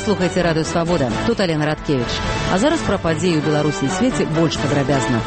Слухайце радыё Свабода. Тут Алена Радкевіч. А зараз пра падзеі ў Беларусі і свеце больш падрабязна.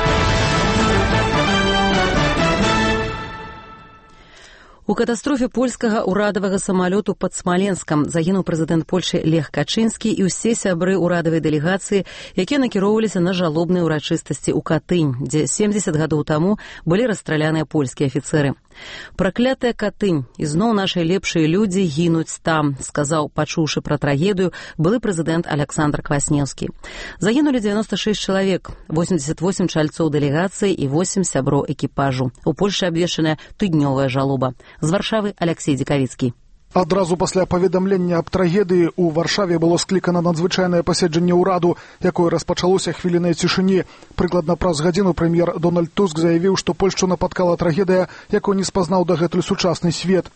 У катастрофе польскага ўрадавага самалёту пад Смаленскам загінуў прэзідэнт Польшы Лех Качынскі і ўсе сябры ўрадавай дэлегацыі, якія накіроўваліся на жалобныя ўрачыстасці ў Катынь, дзе 70 гадоў таму былі расстраляныя польскія афіцэры. «Праклятая Катынь, ізноў нашыя лепшыя людзі гінуць там», сказаў, пачуўшы пра трагедыю, былы прэзідэнт Александр Кваснеўскі. Загінулі 96 чалавек, 88 чальцоў дэлегацыі і 8 сяброў экіпажу. У Польшы абвешчаная тыднёвая жалоба. З Варшавы Алексей Дзікавіцкі. Адразу пасля паведамлення аб трагедыі ў Варшаве было склікана надзвычайнае паседжанне ўраду, якое распачалося хвілінай цішыні. Прыкладна праз гадзіну прэм'ер Дональд Туск заявіў, што Польшчу напаткала трагедыя, якую не спазнаў дагэтуль сучасны свет.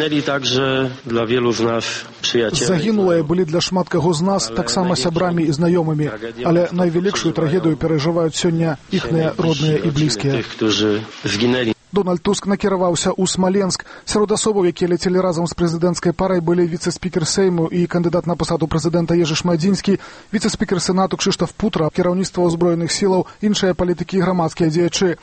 Загінулыя былі для шмат каго з нас таксама сябрамі і знаёмымі, але найвялікшую трагедыю перажываюць сёння іхныя родныя і блізкія. Дональд Туск накіраваўся ў Смаленск. Сярод асобаў, якія ляцелі разам з прэзідэнцкай парай, былі віцэ-спікер Сейму і кандыдат на пасаду прэзідэнта Ежы Шмадзінскі, віцэ-спікер Сенату Кшыштаф Путра, кіраўніцтва ўзброеных сілаў, іншыя палітыкі і грамадскія дзеячы.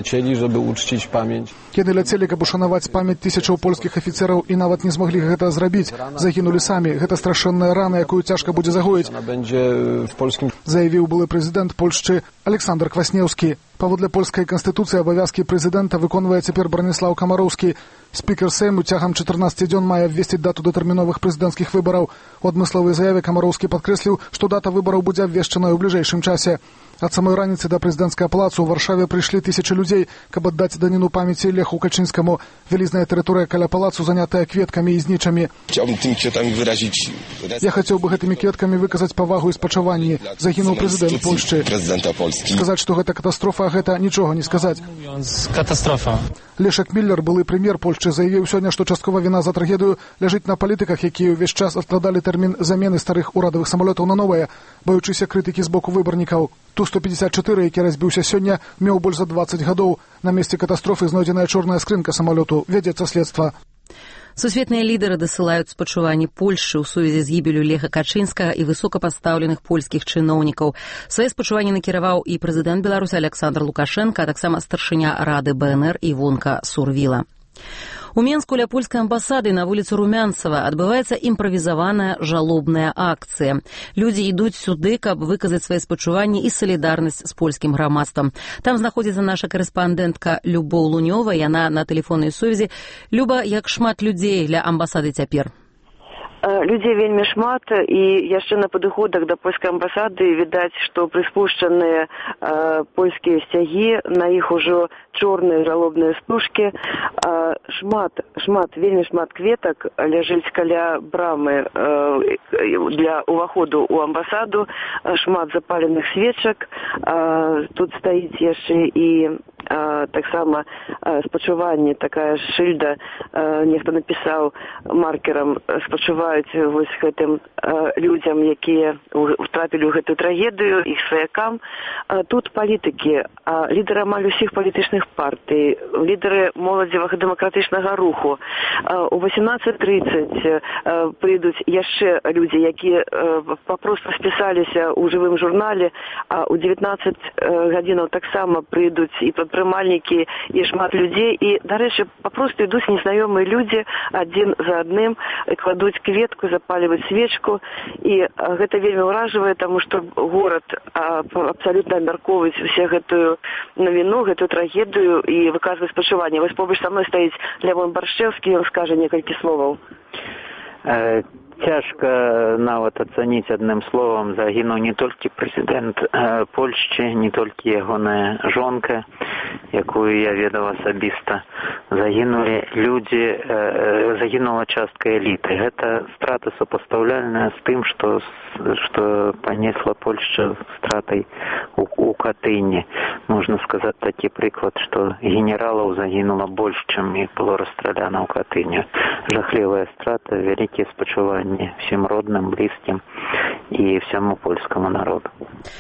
Яны ляцелі, каб ушанаваць памяць тысячаў польскіх афіцэраў і нават не змаглі гэта зрабіць. Загінулі самі. Гэта страшэнная рана, якую цяжка будзе загоіць, заявіў былы прэзідэнт Польшчы Александр Кваснеўскі. Паводле польскай канстытуцыі абавязкі прэзідэнта выконвае цяпер Браніслаў Камароўскі. Спікер Сейму цягам 14 дзён мае абвесціць дату датэрміновых прэзідэнцкіх выбараў. У адмысловай заяве Камароўскі падкрэсліў, што дата выбараў будзе абвешчаная ў бліжэйшым часе. Ад самой раніцы да прэзідэнцкага палацу ў Варшаве прыйшлі тысячы людзей, каб аддаць даніну памяці Леху Качынскаму. Вялізная тэрыторыя каля палацу занятая кветкамі і знічамі. Я хацеў бы гэтымі кветкамі выказаць павагу і спачуванні. Загінуў прэзідэнт Польшчы. Сказаць, што гэта катастрофа, гэта нічога не сказаць. Лешак Міллер, былы прэм'ер Польшчы, заявіў сёння, што часткова віна за трагедыю ляжыць на палітыках, якія ўвесь час адкладалі тэрмін замены старых урадавых самалётаў на новыя, баючыся крытыкі з боку выбарнікаў. Ту-154, які разбіўся сёння, меў больш за 20 гадоў. На месцы катастрофы знойдзеная чорная скрынка самалёту. Вядзецца следства. Сусветныя лідары дасылаюць спачуванні Польшчы ў сувязі з гібелю Леха Качынскага і высокапастаўленых польскіх чыноўнікаў. Свае спачуванні накіраваў і прэзідэнт Беларусі Александр Лукашенка, а таксама старшыня Рады БНР Івонка Сурвіла. У Менску ля польскай амбасады на вуліцы Румянцева адбываецца імправізаваная жалобная акцыя. Людзі ідуць сюды, каб выказаць свае спачуванні і салідарнасць з польскім грамадствам. Там знаходзіцца наша карэспандэнтка Любоў Лунёва, яна на тэлефоннай сувязі. Люба, як шмат людзей ля амбасады цяпер? Людзей вельмі шмат, і яшчэ на падыходах да польскай амбасады відаць, што прыспушчаныя польскія сцягі, на іх ужо чорныя жалобныя стужкі. Вельмі шмат кветак ляжыць каля брамы для ўваходу ў амбасаду, шмат запаленых свечак. Тут стаіць яшчэ і таксама спачуванне, такая шыльда, нехта напісаў маркерам, спачуваюць вось гэтым людзям, якія втрапілі ў гэтую трагедыю, іх сваякам. Тут палітыкі, лідары амаль усіх палітычных партый, лідары моладзевага дэмакратычнага руху. У 18:30 прыйдуць яшчэ людзі, якія папросту спісаліся ў жывым журнале, а ў 19 гадзінаў таксама прыйдуць і прадпрымальнікі, і шмат людзей. І, дарэчы, папросту ідуць незнаёмыя людзі адзін за адным, кладуць кветку, запаліваюць свечку. І гэта вельмі ўражвае, таму што горад абсалютна абмяркоўваюць усе гэтую навіну, гэтую трагедыю і выказваюць спачуванне. Вось побач са мной стаіць Лявон Баршчэўскі, ён скажа некалькі словаў. Цяжка нават ацаніць адным словам. Загінуў не толькі прэзідэнт Польшчы, не толькі ягоная жонка, якую я ведаў асабіста. Загінулі людзі, загінула частка эліты. Гэта страта супастаўляльная з тым, што панесла Польшча стратай у Катыні. Можна сказаць такі прыклад, што генералаў загінула больш, чым іх было расстраляна ў Катыні. Жахлівая страта, вялікія спачуванні всім родным, блізкім і всяму польскаму народу.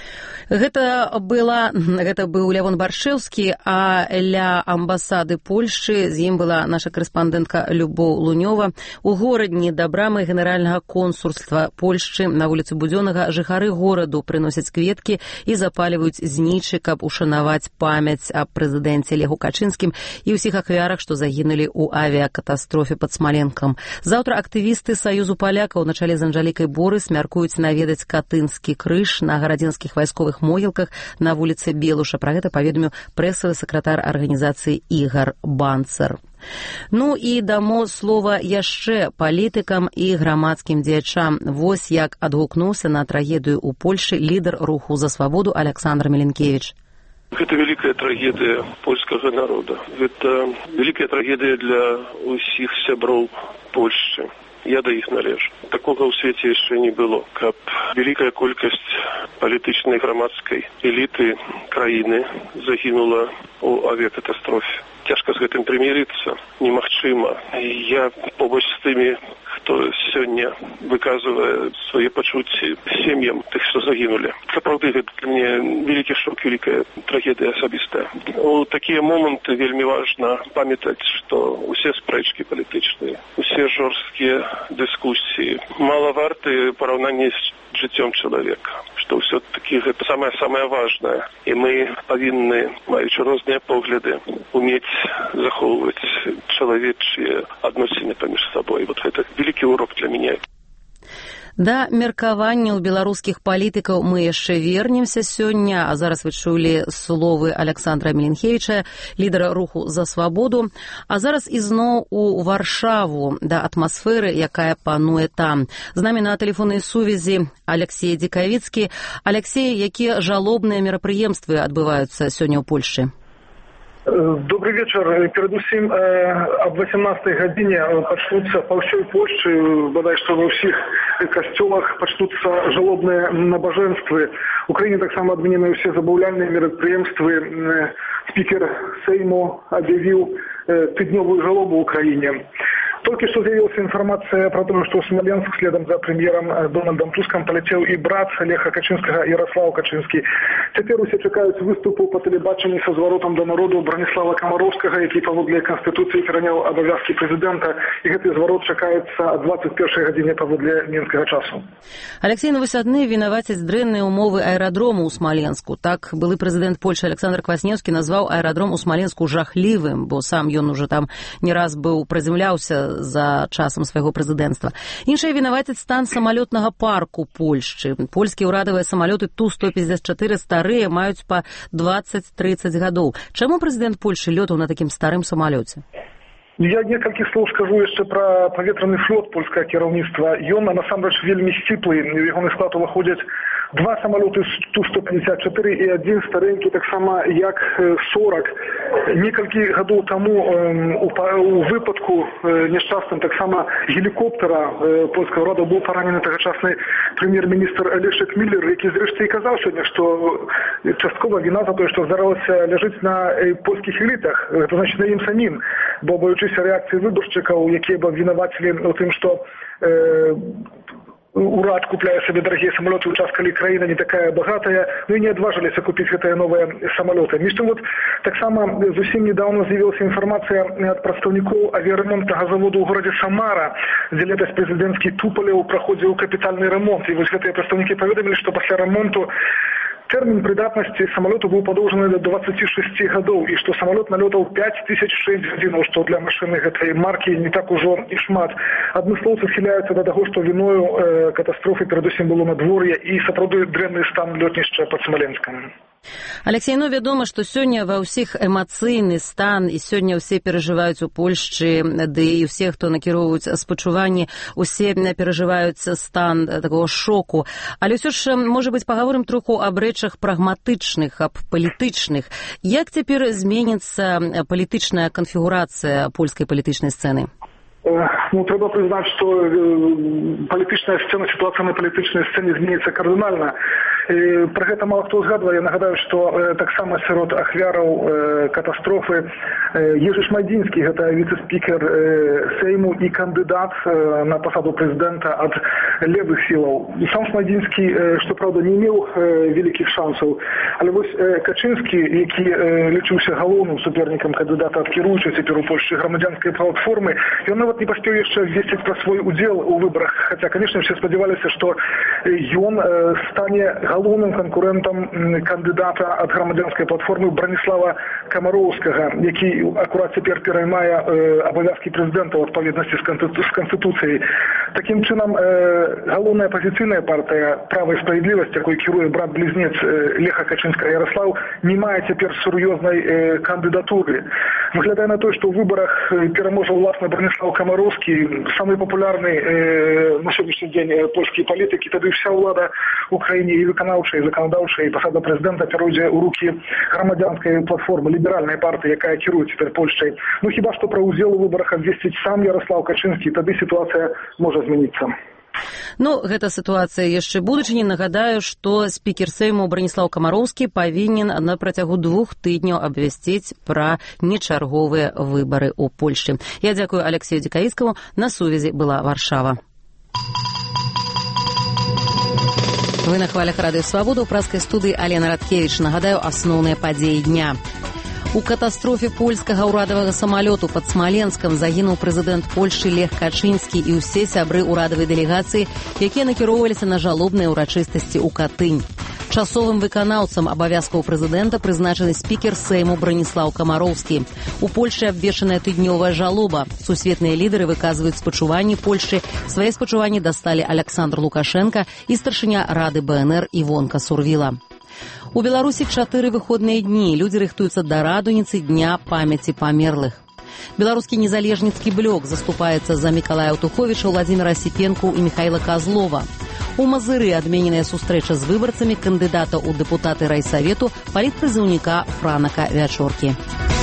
Гэта быў Лявон Баршэўскі, а ля амбасады Польшчы з ім была наша карэспандэнтка Любоў Лунёва. У горадні да брамы генеральнага консульства Польшчы на вуліцы Будзённага жыхары гораду прыносяць кветкі і запальваюць знічы, каб ушанаваць памяць аб прэзідэнце Леху Качынскім і ўсіх ахвярах, што загінулі ў авіякатастрофе пад Смаленскам. Заўтра актывісты Саюзу палякаў на чале з Анжалікай Борыс мяркуюць наведаць Катынскі крыж на гарадзенскіх вайсковых могілках на вуліцы Белуша. Пра гэта паведаміў прэсавы сакратар арганізацыі Ігар Банцер. Ну і дамо слова яшчэ палітыкам і грамадскім дзеячам. Вось як адгукнуўся на трагедыю ў Польшчы лідар руху за свабоду Александр Меленкевич. Гэта вялікая трагедыя польскага народа. Гэта вялікая трагедыя для ўсіх сяброў Польшчы. Я да іх належу. Такога ў свеце яшчэ не было, каб вялікая колькасць палітычнай грамадскай эліты краіны загінула ў авіякатастрофе. Цяжка з гэтым прымірыцца, немагчыма. Я побач з тымі, хто сёння выказвае свае пачуцці сем'ям тых, што загінулі. Сапраўды, гэта для мяне вялікі шок, вялікая трагедыя асабістая. У такія моманты вельмі важна памятаць, што усе спрэчкі палітычныя, усе жорсткія дыскусіі мала варты параўнанні з жыццём чалавека, што ўсё-такі гэта самае важнае. І мы павінны, маючы розныя погляды, умець захоўваць чалавечыя адносіны паміж сабой. Вот гэта вялікі урок для мяне. Да меркаванняў беларускіх палітыкаў мы яшчэ вернемся сёння, а зараз вы чулі словы Александра Меленкевіча, лідара руху за свабоду. А зараз ізноў у Варшаву, да атмасферы, якая пануе там. З намі на тэлефоннай сувязі Алексей Дзікавіцкі. Алексей, якія жалобныя мерапрыемствы адбываюцца сёння ў Польшчы? Добрый вечер. Перадусім об 18-й гадзіне пачнуцца па ўсёй Польшчы, бадай што ва ўсіх касцёлах пачнуцца жалобныя набажэнствы. У краіне таксама адменены ўсе забаўляльныя мерапрыемствы. Спікер Сейму аб'явіў тыднёвую жалобу ў краіне. Только что заявилась информация про то, что в Смоленск следом за премьером Дональдом Туском полетел и брат Леха Качинского Ярослав Качинский. Теперь усе чекают выступу по телебачению со зворотом до народу Бронислава Комаровского, який паводле Конституции перенял обовязки президента. И этот зворот чекается о 21-й године паводле мінскага часу. Алексей, на высадны вінавацяць дрэнныя умовы аэрадрому ў Смаленску. Так былы прэзідэнт Польшчы Александр Кваснеўскі назваў аэрадром у Смаленску жахлівым, бо сам ён уже там не раз быў прыземляўся за часам свайго прэзідэнцтва. Іншыя вінавацяць стан самалётнага парку Польшчы. Польскія ўрадавыя самалёты Ту-154 старыя, маюць па 20-30 гадоў. Чаму прэзідэнт Польшчы лётаў на такім старым самалёце? Я некалькі слоў скажу яшчэ пра паветраны флот польскага кіраўніцтва. Ён насамрэч вельмі сціплы. У ягоны склад уваходзяць 2 самолеты Ту-154 і 1 старенький, так само як 40. Некалькі гадоў таму у выпадку няшчасным таксама гелікоптера польскага ўрада быў паранены тагачасны прэм'ер-міністр Лешек Міллер, які зрэшты і казаў сёння, што часткова віна за тое, што здаралася, ляжыць на польскіх элітах, гэта значыць на ім самім, бо боючыся рэакцыі выбаршчыкаў, якія б абвінавацілі у тым, што урад купляе сабе дарагія самолеты ў час, калі краіна не такая багатая, ну і не адважыліся купіць гэтыя новыя самолеты. Між тым, таксама зусім недавно з'явілася інфармацыя ад прадстаўнікоў авіяремонтнага заводу ў горадзе Самара, дзе летась прэзідэнцкі Туполеў праходзіў капітальны рамонт. І вось гэтыя прадстаўнікі паведамілі, што пасля рамонту тэрмін прыдатнасці самолету быў падоўжаны до 26 гадоў, і што самолет налётаў 5006 гадзінаў, што для машыны гэтай маркі не так ужо і шмат. Адмыслоўцы схіляюцца да таго, што віною катастрофы перадусім было надвор'е і сапраўды дрэнны стан лётнішча пад Смаленскам. Алексей, ну вядома, што сёння ва ўсіх эмацыйны стан, і сёння ўсе перажываюць у Польшчы, ды і ўсе, хто накіроўваюць спачуванні, усе перажываюць стан такого шоку. Але ўсё ж, можа быць, пагаворым троху аб рэчах прагматычных, аб палітычных. Як цяпер зменіцца палітычная канфігурацыя польскай палітычнай сцэны? Ну, трэба прызнаць, што палітычная сцэна, сітуацыя на палітычнай сцэне зменіцца кардынальна. Пра гэта мала хто згадвае. Я нагадаю, што таксама сярод ахвяраў катастрофы Ежи Шмайдзінскі, гэта віцэ-спікер Сейму і кандыдат на пасаду прэзідэнта ад левых сілаў. Сам Шмайдзінскі, што праўда, не меў вялікіх шансаў, але вось Качынскі, які лічыўся галоўным супернікам кандыдата ад кіруючай цяпер у Польшчы грамадзянскай платформы, ён нават не паспеў яшчэ абвесціць пра свой удзел у выбарах, хаця, канешне, все спадзяваліся, што ён стане галоўным канкурэнтам кандыдата ад грамадзянскай платформы Браніслава Камароўскага, які акурат цяпер пераймае абавязкі прэзідэнта ў адпаведнасці з канстытуцыяй. Такім чынам, галоўная апазіцыйная партыя «Права і справядлівасць», якой кіруе брат-блізнец Леха Качынскага Ярослаў, не мае цяпер сур'ёзнай кандыдатуры. Выглядае на тое, што ў выбарах пераможа ўласна Браніслаў Камароўскі, самы папулярны на сённяшні дзень польскія палітыкі, тады вся ўлада ў краіне і выканаўчая, і заканадаўчая, і пасада прэзідэнта пяройдзе ў рукі грамадзянскай платформы, ліберальнай партыі, якая кіруе цяпер Польшчай. Ну хіба што пра ўдзел у выбарах абвесціць сам Ярослаў Качынскі, тады сітуацыя можа змяніцца. Ну, гэта сітуацыя яшчэ будучыні. Нагадаю, што спікер Сейму Браніслаў Камароўскі павінен на працягу 2 тыдняў абвясціць пра нечарговыя выбары ў Польшчы. Я дзякую Алексею Дзікаіцкаму. На сувязі была Варшава. Вы на хвалях Радыё Свабода, у праскай студыі Алена Радкевіч. Нагадаю, асноўныя падзеі дня. У катастрофе польскага ўрадавага самалёту пад Смаленскам загінуў прэзідэнт Польшчы Лех Качынскі і ўсе сябры ўрадавай дэлегацыі, якія накіроўваліся на жалобныя ўрачыстасці ў Катынь. Часовым выканаўцам абавязкаў прэзідэнта прызначаны спікер Сейму Браніслаў Камароўскі. У Польшчы абвешаная тыднёвая жалоба. Сусветныя лідары выказваюць спачуванні Польшчы. Свае спачуванні дасталі Аляксандр Лукашенка і старшыня Рады БНР Івонка Сурвіла. У Беларусі 4 выходныя дні. Людзі рыхтуюцца да радуніцы Дня памяці памерлых. Беларускі незалежніцкі блок заступаецца за Мікалая Аўтуховіча, Владзіміра Асіпенку і Міхаіла Казлова. У Мазыры адмененая сустрэча з выбарцамі кандыдата ў дэпутаты райсавету палітпрызыўніка Франака Вячоркі.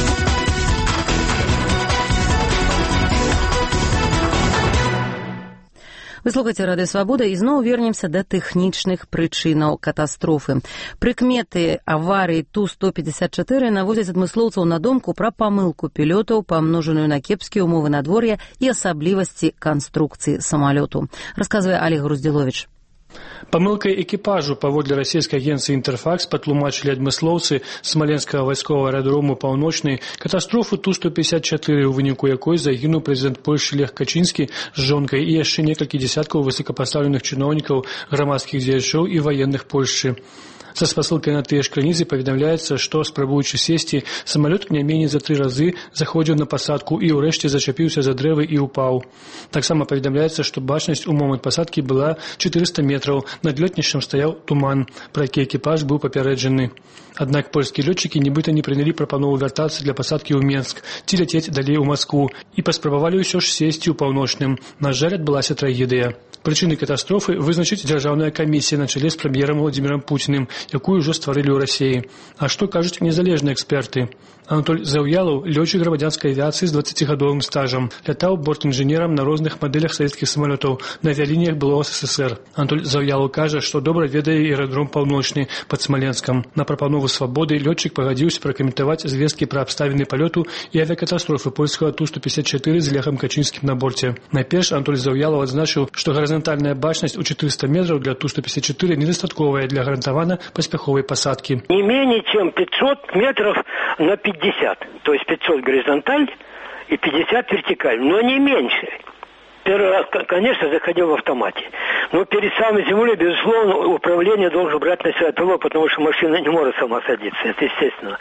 Вы слухаеце Радыё Свабода і зноў вернемся да тэхнічных прычынаў катастрофы. Прыкметы аварыі Ту-154 наводзяць адмыслоўцаў на думку пра памылку пілётаў, памножаную на кепскія ўмовы надвор'я і асаблівасці канструкцыі самалёту. Расказвае Олег Груздзіловіч. Памылкай экіпажу, паводле расійскай агенцыі «Інтэрфакс», патлумачылі адмыслоўцы Смаленскага вайсковага аэрадрому «Паўночны» катастрофу Ту-154, у выніку якой загінуў прэзідэнт Польшчы Лех Качынскі з жонкай і яшчэ некалькі дзесяткаў высокапастаўленых чыноўнікаў, грамадскіх дзеячоў і ваенных Польшчы. Са спасылкай на тыя ж крыніцы паведамляецца, што, спрабуючы сесці, самалёт не меней за 3 разы заходзіў на пасадку і ўрэшце зачапіўся за дрэвы і ўпаў. Таксама паведамляецца, што бачнасць у момант пасадкі была 400 метраў, над лётнішчам стаяў туман, пра які экіпаж быў папярэджаны. Аднак польскія лётчыкі нібыта не прынялі прапанову вяртацца для пасадкі ў Менск ці ляцець далей у Маскву і паспрабавалі ўсё ж сесці ў Паўночным. На жаль, адбылася трагедыя. Прычыны катастрофы вызначыць дзяржаўная камісія на чале з прэм'ерам Владзімірам Пуціным, якую ўжо стварылі ў Расіі. А што кажуць незалежныя эксперты? Анатоль Заўялаў, лётчык грамадзянскай авіяцыі з 20гадовым стажам, лятаў бортінжынерам на розных мадэлях савецкіх самалётаў на авіялініях былога СССР. Анатоль Заўялаў кажа, што добра ведае аэрадром Паўночны пад Смаленскам. На прапанову свабоды лётчык пагадзіўся пракаментаваць звесткі пра абставіны палёту і авіякатастрофы польскага Ту-154 з Лехам Качынскім на борце. Найперш Анатоль Заўялаў адзначыў, што гарызантальная бачнасць у 400 метраў для Ту-154 недастатковая для гарантавана паспяховай пасадкі. Не менее чем 500 метров на 50, то есть 500 горизонталь и 50 вертикаль, но не меньше. Первый раз, конечно, заходил в автомате. Но перед самой землей, безусловно, управление должен брать на себя пилот, потому что машина не может сама садиться, это естественно.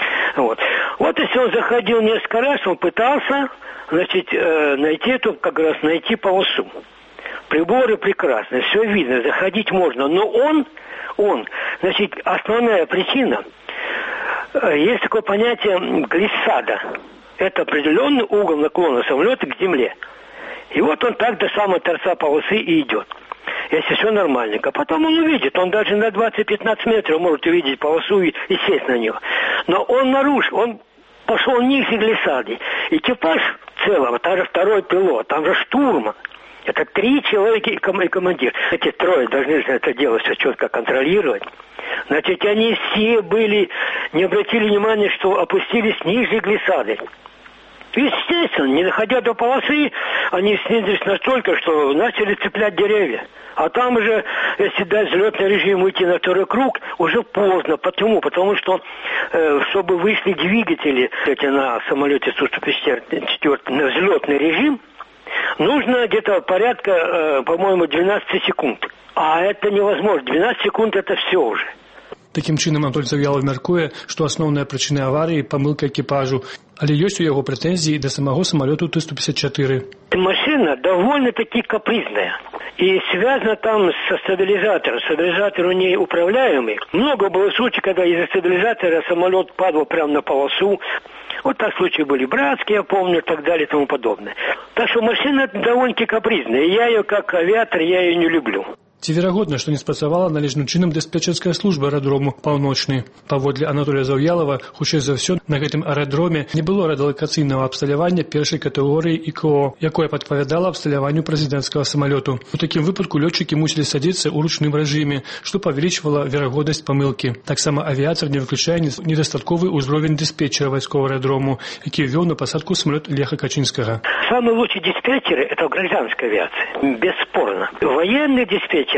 Вот если он заходил несколько раз, он пытался, значит, найти полосу. Приборы прекрасны, все видно, заходить можно, но он, значит, основная причина, есть такое понятие глиссада. Это определенный угол наклона самолета к земле. И вот он так до самого торца полосы и идет. Если все нормальненько. Потом он увидит, он даже на 20-15 метров может увидеть полосу и сесть на нее. Но он нарушил, он пошел ниже глиссады. Экипаж целого, там же второй пилот, там же штурман. Это 3 человека и командир. Эти 3 должны же это дело все четко контролировать. Значит, они все не обратили внимания, что опустились ниже глиссады. Естественно, не доходя до полосы, они снизились настолько, что начали цеплять деревья. А там уже, если дать взлетный режим уйти на 2-й круг, уже поздно. Почему? Потому что, чтобы вышли двигатели на самолете Су-154 на взлетный режим, нужно где-то порядка, по-моему, 12 секунд. А это невозможно. 12 секунд – это все уже. Такім чынам Анатоль Завьялов мяркуе, што асноўная прычына аварыі – памылка экіпажу, але ёсць у яго прэтэнзіі да самого самолету Ту-154. Машина довольно-таки капризная. И связано там со стабилизатором. Стабилизатор у ней управляемый. Много было случаев, когда из-за стабилизатора самолет падал прямо на полосу. Вот так случаи были братские, я помню, и так далее и тому подобное. Так что машина довольно-таки капризная. Я ее как авиатор, я ее не люблю. Ці верагодна, што не спрацавала належным чынам дыспетчерская служба аэрадрому «Паўночны». Паводле Анатолія Завьялова, хутчэй за ўсё, на гэтым аэрадроме не было радыолакацыйнага абсталявання першай катэгорыі ІКО, якое падпавядала абсталяванню прэзідэнцкага самалёту. У такім выпадку лётчыкі мусілі садзіцца ў ручным рэжыме, што павялічвала верагоднасць памылкі. Таксама авіятар не выключае недастатковы ўзровень дыспетчера вайсковага аэрадрому, які вёў на пасадку самалёт Леха Качынскага. Самые лучшие диспетчеры – это в гражданской авиации, бесспорно. Военный диспетчер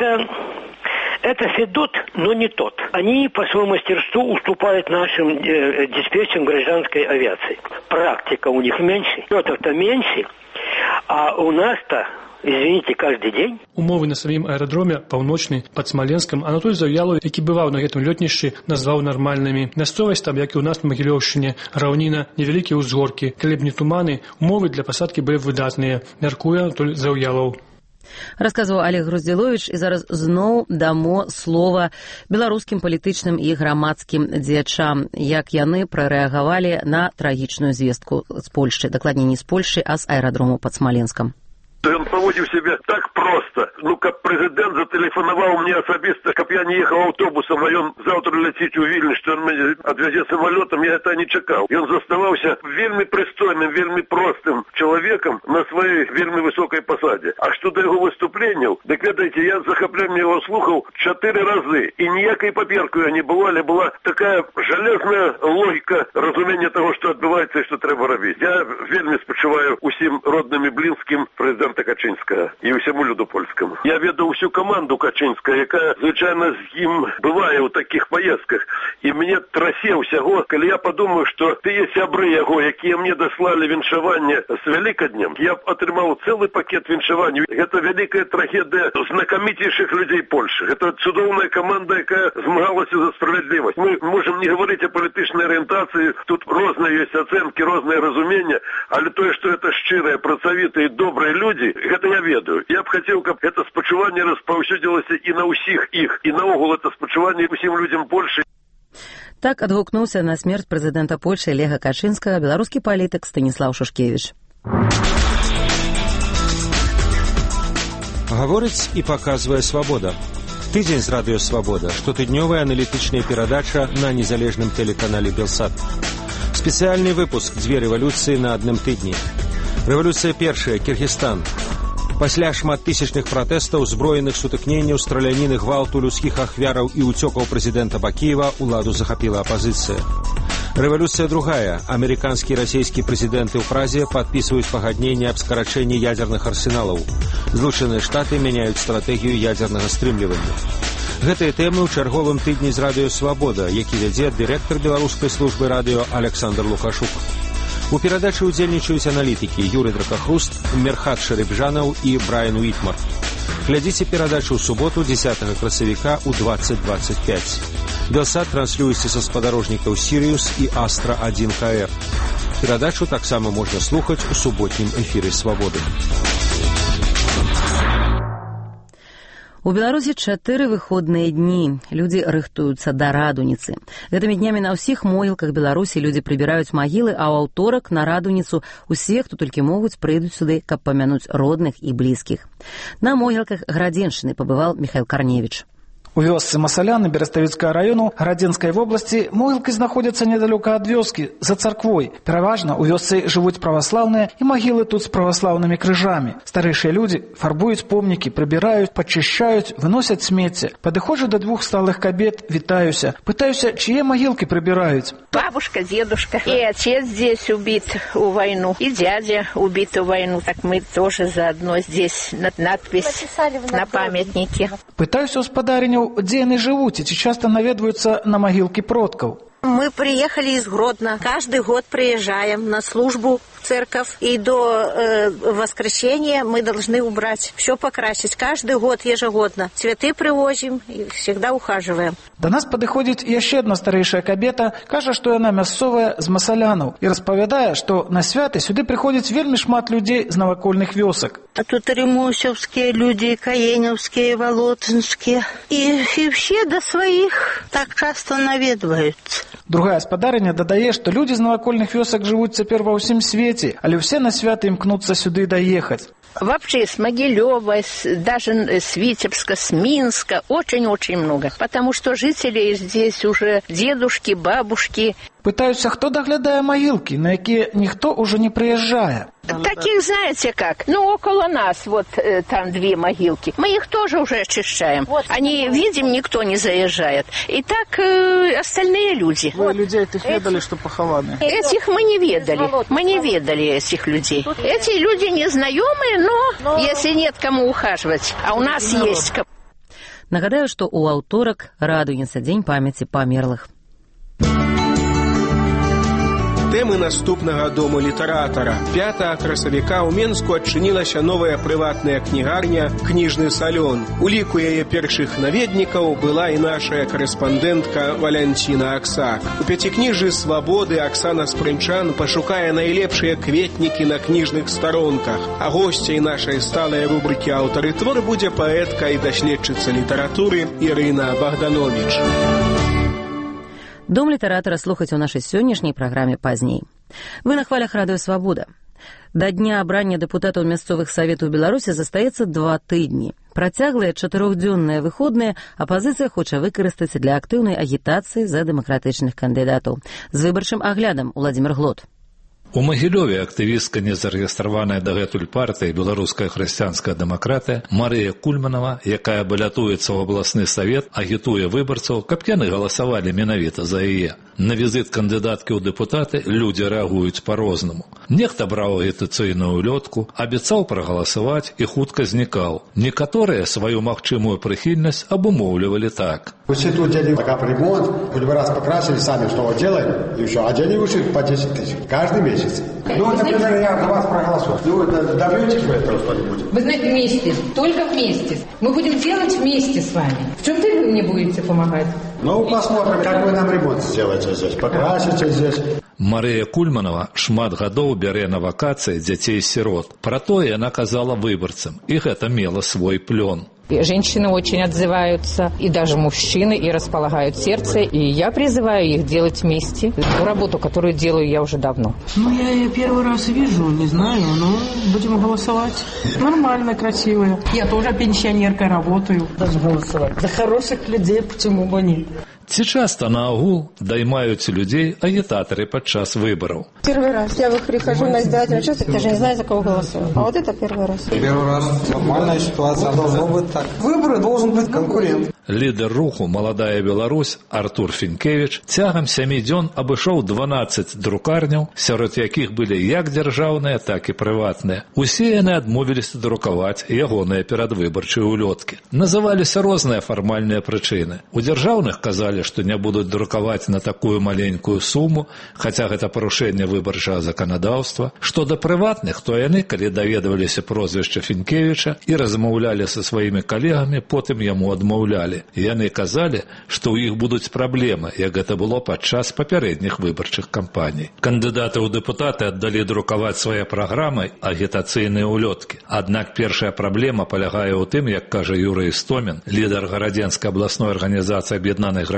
– это Федот, но не тот. Они по своему мастерству уступают нашим диспетчерам гражданской авиации. Практика у них меньше, летов-то меньше, а у нас-то, извините, каждый день. Умовы на самім аэрадроме «Паўночны» пад Смаленском Анатоль Завьялов, які бываў на гэтым лётнішчы, назваў нармальнымі. Мясцовасць там, як і ў нас на Магілёўшчыне, раўніна, невялікія ўзгоркі. Калі б не туманы, умовы для пасадкі былі выдатныя, мяркуе Анатоль Завьялов. Расказваў Олег Груздзіловіч, і зараз зноў дамо слова беларускім палітычным і грамадскім дзеячам, як яны прарэагавалі на трагічную звестку з Польшчы, дакладней не з Польшчы, а з аэрадрому пад Смаленском. Ён паводзіў сябе так проста. Каб прэзідэнт затэлефанаваў мне асабіста, каб я не ехаў аўтобусам, а ён заўтра ляціць у Вільню, што ён мяне адвязе самалётам, я гэта не чакаў. Ён заставаўся вельмі прыстойным, вельмі простым чалавекам на сваёй вельмі высокай пасадзе. А што да яго выступленняў, дык ведаеце, я з захапленнем яго слухаў 4 разы, і ніякай паперку я не было, але была такая жалезная логіка разумення таго, што адбываецца і што трэба рабіць. Я вельмі спачуваю усім родным і блізкім прэзідэнта Качынскага і ўсяму люду польскаму. Я ведаў усю каманду Качынскага, якая звычайна з ім бывае ў такіх паездках, і мне трасе ўсяго, калі я падумаю, што тыя сябры яго, якія мне даслалі віншаванне з Вялікаднем, я б атрымаў цэлы пакет віншаванняў. Гэта вялікая трагедыя знакамітейшых людзей Польшы. Гэта цудоўная каманда, якая змагалася за справядлівасць. Мы можам не гаварыць о палітычнай арыентацыі, тут розныя ёсць ацэнкі, розныя разумення, але тое, што гэта шчырыя, працавітыя, добрыя людзі, гэта я ведаю. Я б хацеў, каб гэта спачуванне распаўсюдзілася і на ўсіх іх, і наогул это спачуванне усім людзям Польшы. Так адгукнуўся на смерць прэзідэнта Польшчы Леха Качынскага беларускі палітык Станіслаў Шушкевіч. Гаворыць і паказвае «Свабода». Тыдзень з радыё «Свабода», штотыднёвая аналітычная перадача на незалежным тэлеканале «Белсат». Спецыяльны выпуск «Дзве рэвалюцыі на адным тыдні». Рэвалюцыя першая, Кіргізстан. Пасля шматтысячных пратэстаў, зброеных сутыкненняў, страляніны, гвалту, людскіх ахвяраў і ўцёкаў прэзідэнта Бакіева уладу захапіла апазіцыя. Рэвалюцыя другая. Амерыканскі і расійскі прэзідэнты ў Празе падпісваюць пагадненне аб скарачэнні ядзерных арсеналаў. Злучаныя Штаты мяняюць стратэгію ядзернага стрымлівання. Гэтыя тэмы ў чарговым тыдні з радыё «Свабода», які вядзе дырэктар беларускай службы радыё Александр Лукашук. У перадачы ўдзельнічаюць аналітыкі Юрый Дракахруст, Мерхат Шарыбжанаў і Брайан Уітмар. Глядзіце перадачу ў суботу 10 красавіка ў 20:25. Белсат транслюецца са спадарожнікаў «Сірыус» і «Астра-1 КР». Перадачу таксама можна слухаць у суботнім эфіры «Свабоды». У Беларусі 4 выходныя дні. Людзі рыхтуюцца да радуніцы. Гэтымі днямі на ўсіх могілках Беларусі людзі прыбіраюць магілы, а ў аўторак на радуніцу усе, хто толькі могуць, прыйдуць сюды, каб памянуць родных і блізкіх. На могілках Градзеншчыны пабываў Міхаіл Карневіч. У вёсцы Масаляны Береставіцкага району Гарадзенскай вобласці могілкі знаходзяцца недалёка ад вёскі, за царквой. Пераважна у вёсцы жывуць праваслаўныя і магілы тут з праваслаўнымі крыжамі. Старэйшыя людзі фарбуюць помнікі, прыбіраюць, падчышчаюць, выносяць смецце. Падыходжу да двух сталых кабет, вітаюся. Пытаюся, чьи могилки прибирают. Бабушка, дедушка. И отец здесь убит у войну. И дядя убит у войну. Так мы тоже заодно здесь надпись на памятнике. Пытаюсь у спадарыняў, дзе яны жывуць, и часто наведваюцца на могилки продкаў. Мы приехали из Гродно. Каждый год приезжаем на службу в церковь. И до воскресенья мы должны убрать, все покрасить. Каждый год, ежегодно. Цветы привозим и всегда ухаживаем. До нас падыходзіць яшчэ одна старэйшая кабета, кажа, што яна мясцовая з Масалянаў і распавядае, што на святы сюды прыходзіць вельмі шмат людзей з навакольных вёсак. А тут ремусовские люди, каеневские, волотинские. И все до своих так часто наведываются. Другая спадарыня дадае, што людзі з навакольных вёсак жывуць цяпер ва ўсім свеце, але ўсе на святы імкнуцца сюды даехаць. Вообще с Могилева, даже с Витебска, с Минска очень-очень много. Потому что жители здесь уже дедушки, бабушки. Пытаюся, хто даглядае могилки, на якія ніхто уже не приезжае. Таких, знаете как, около нас, вот там две могилки. Мы их тоже уже очищаем. Вот, они, видим, никто не заезжает. И так остальные люди. Вы людей этих ведали, что похованы? Этих мы не ведали. Мы не ведали этих людей. Эти люди незнакомые, но если нет кому ухаживать, а у нас есть. Нагадаю, што ў аўторак радуецца дзень памяці памерлых. Тэмы наступнага дому літаратара. 5 красавіка ў Менску адчынілася новая прыватная кнігарня «Кніжны салён». У ліку яе першых наведнікаў была і нашая карэспандэнтка Валянціна Аксак. У пяцікніжжы «Свабоды» Аксана Спрынчан пашукае найлепшыя кветнікі на кніжных старонках. А госцяй нашай сталай рубрыкі «Аўтары твор» будзе паэтка і даследчыца літаратуры Ірына Богданович. Дом літаратара слухаць у нашай сённяшняй праграме пазней. Вы на хвалях радыё «Свабода». Да дня абрання дэпутатаў мясцовых саветаў Беларусі застаецца 2 тыдні. Працяглыя 4-дзённыя выходныя апазіцыя хоча выкарыстаць для актыўнай агітацыі за дэмакратычных кандыдатаў. З выбарчым аглядам Уладзімір Глот. У Магілёве актывістка незарэгістраваная дагэтуль партыя беларуская хрысціянская дэмакратыя Марыя Кульманова, якая балятуецца ў абласны савет, агітуе выбарцаў, каб яны галасавалі менавіта за яе. На візіт кандыдаткі ў дэпутаты людзі рэагуюць па-рознаму. Нехта браў агітацыйную лётку, абяцаў прагаласаваць і хутка знікаў. Некаторыя сваю магчымую прыхільнасць абумоўлівалі так. Все тут делали капремонт, хоть бы раз покрасили, сами что делаем, и все. А денег вышли по 10 тысяч каждый месяц. Например, я за вас проголосую. Добьетесь вы этого что-нибудь? Вы знаете, вместе, только вместе. Мы будем делать вместе с вами. В чем вы мне будете помогать? Посмотрим, как вы нам ремонт сделаете здесь, покрасите здесь. Марыя Кульманова шмат гадоў бярэ на вакацыі дзяцей-сірот. Пра тое яна казала выбарцам, і гэта мела свой плён. И женщины очень отзываются, и даже мужчины, и располагают сердце. И я призываю их делать вместе ту работу, которую делаю я уже давно. Я ее первый раз вижу, не знаю, но будем голосовать. Нормально, красивая. Я тоже пенсионеркой работаю. Даже голосовать. За хороших людей, почему бы нет? Ці часта на агул даймаюць людзей агітатары падчас выбараў? Первый раз. Я прихожу на избирательный участок, даже не знаю, за кого голосую. А вот это первый раз. Первый раз. Нормальная ситуация. Должно быть так. Выборы должен быть конкурент. Лідар руху «Маладая Беларусь» Артур Фінкевіч цягам 7 дзён абышоў 12 друкарняў, сярод якіх былі як дзяржаўныя, так і прыватныя. Усе яны адмовіліся друкаваць ягоныя перадвыбарчыя улёткі. Называліся розныя фармальныя прычыны. У дзяржаўных казалі, што не будуць друкаваць на такую маленькую суму, хаця гэта парушэнне выбарчага заканадаўства. Што да прыватных, то яны, калі даведваліся прозвішча Фінкевіча і размаўлялі са сваімі калегамі, потым яму адмаўлялі. Яны казалі, што ў іх будуць праблемы, як гэта было падчас папярэдніх выбарчых кампаній. Кандыдаты ў дэпутаты аддалі друкаваць свае праграмы агітацыйныя улёткі. Аднак першая праблема палягае ў тым, як кажа Юрый Істомін, лідар Гарадзенскай абласной арганізацыі аб'яднанай грамадскай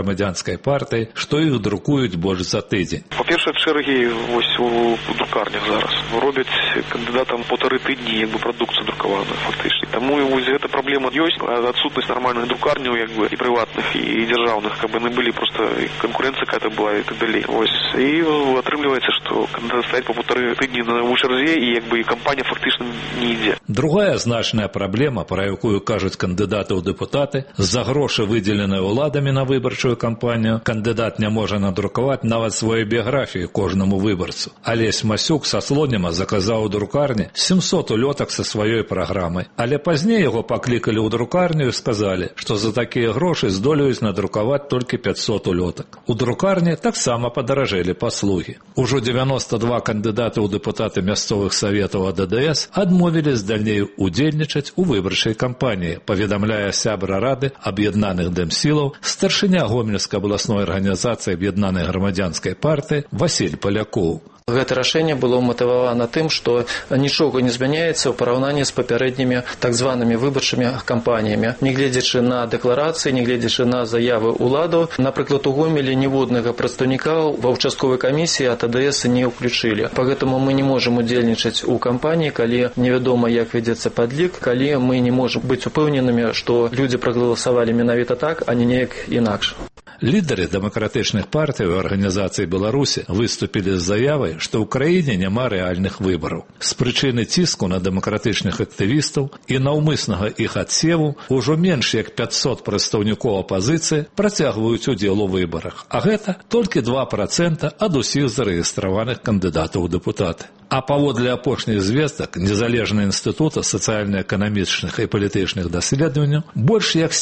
громадянской партии, что их друкуют больше за тыдзень. По-перше, черги у друкарнях зараз. Робят кандидатам 1,5 тыдні продукцию друкованную фактически. Тому эта проблема есть. Отсутность нормальных друкарней и приватных, и державных, не были, просто конкуренция какая-то была и так далее. И отрывливается, что кандидат стоит по 1,5 тыдні у черзе, и компания фактически не йде. Другая значная проблема, про якую кажуть кандидати у депутати, за гроші, виділені уладами на виборчу кампанію, кандидат не може надрукувати навіть свою біографію кожному виборцю. Олесь Масюк со Слоніма заказав у друкарні 700 ульоток со своєю програмою, але пізніше його покликали у друкарню і сказали, що за такі гроші здолюють надрукувати тільки 500 ульоток. У друкарні так само подорожали послуги. Уже 92 кандидати у депутати місцевих советів АДДС відмовились дальнее удельничать у выборчей кампании, поведомляя сябра Рады Об'єднаних Демсилов, старшиня Гомельской областной организации Об'єднаної громадянской партии Василь Поляков. Гэта рашэнне было ўматывавана тым, што нічога не змяняецца ў параўнанні з папярэднімі так званымі выбарчымі кампаніямі. Нягледзячы на дэкларацыі, нягледзячы на заявы ўладаў, напрыклад, у Гомелі ніводнага прадстаўніка ва ўчастковай камісіі ад АДС не ўключылі. Пагэтаму мы не можам удзельнічаць у кампаніі, калі невядома, як вядзецца падлік, калі мы не можам быць упэўненымі, што людзі прагаласавалі менавіта так, а не неяк інакш. Лідеры дэмакратычных партый і арганізацый Беларусі выступілі з заявай, што ў краіне няма рэальных выбараў. З прычыны ціску на дэмакратычных актывістаў і наўмыснага іх адсеву ўжо менш як 500 прадстаўнікоў апазіцыі працягваюць удзел у выбарах, а гэта толькі 2% ад усіх зарэгістраваных кандыдатаў у дэпутаты. А паводле апошніх звестак Незалежнага інстытута сацыяльна-эканамічных і палітычных даследаванняў, больш як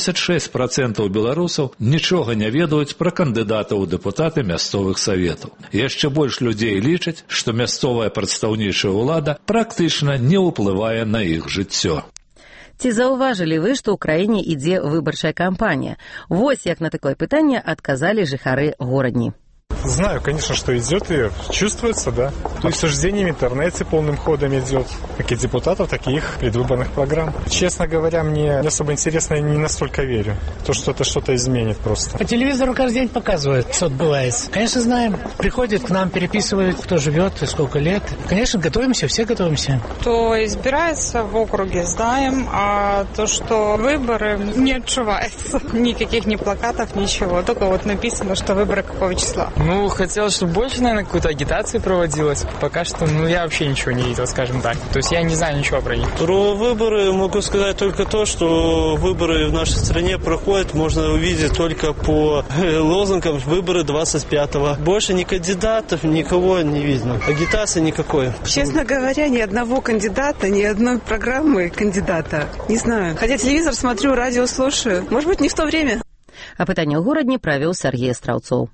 76% беларусаў нічога не ведаюць пра кандыдатаў у дэпутаты мясцовых саветаў. Яшчэ больш людзей лічаць, што мясцовая прадстаўнічая ўлада практычна не ўплывае на іх жыццё. Ці заўважылі вы, што ў краіне ідзе выбарчая кампанія? Вось як на такое пытанне адказалі жыхары горадні. Знаю, конечно, что идет и чувствуется, да. То есть обсуждение в интернете полным ходом идет, как и депутатов, так и их предвыборных программ. Честно говоря, мне не особо интересно и не настолько верю, то, что это что-то изменит просто. По телевизору каждый день показывают, что отбывается. Конечно, знаем. Приходят к нам, переписывают, кто живет и сколько лет. Конечно, готовимся, все готовимся. Кто избирается в округе, знаем, а то, что выборы, не отчувается. Никаких ни плакатов, ничего. Только вот написано, что выборы какого числа. Ну, хотелось, чтобы больше, наверное, какую-то агитацию проводилась. Пока что, я вообще ничего не видел, скажем так. То есть я не знаю ничего про них. Про выборы могу сказать только то, что выборы в нашей стране проходят, можно увидеть только по лозунгам «Выборы 25-го». Больше ни кандидатов, никого не видно. Агитации никакой. Честно говоря, ни одного кандидата, ни одной программы кандидата. Не знаю. Хотя телевизор смотрю, радио слушаю. Может быть, не в то время. А пытанне ў горадні правёў Сергей Страўцоў.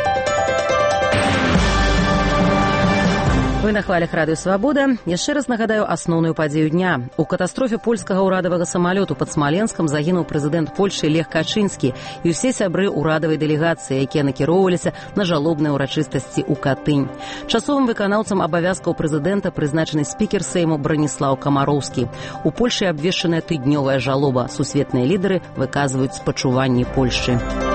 Вы на хвалях радыё «Свабода». Яшчэ раз нагадаю асноўную падзею дня. У катастрофе польскага ўрадавага самалёту пад Смаленскам загінуў прэзідэнт Польшчы Лех Качынскі і ўсе сябры ўрадавай дэлегацыі, якія накіроўваліся на жалобныя ўрачыстасці ў Катынь. Часовым выканаўцам абавязкаў прэзідэнта прызначаны спікер Сейму Браніслаў Камароўскі. У Польшчы абвешчаная тыднёвая жалоба. Сусветныя лідары выказваюць спачуванні Польшчы.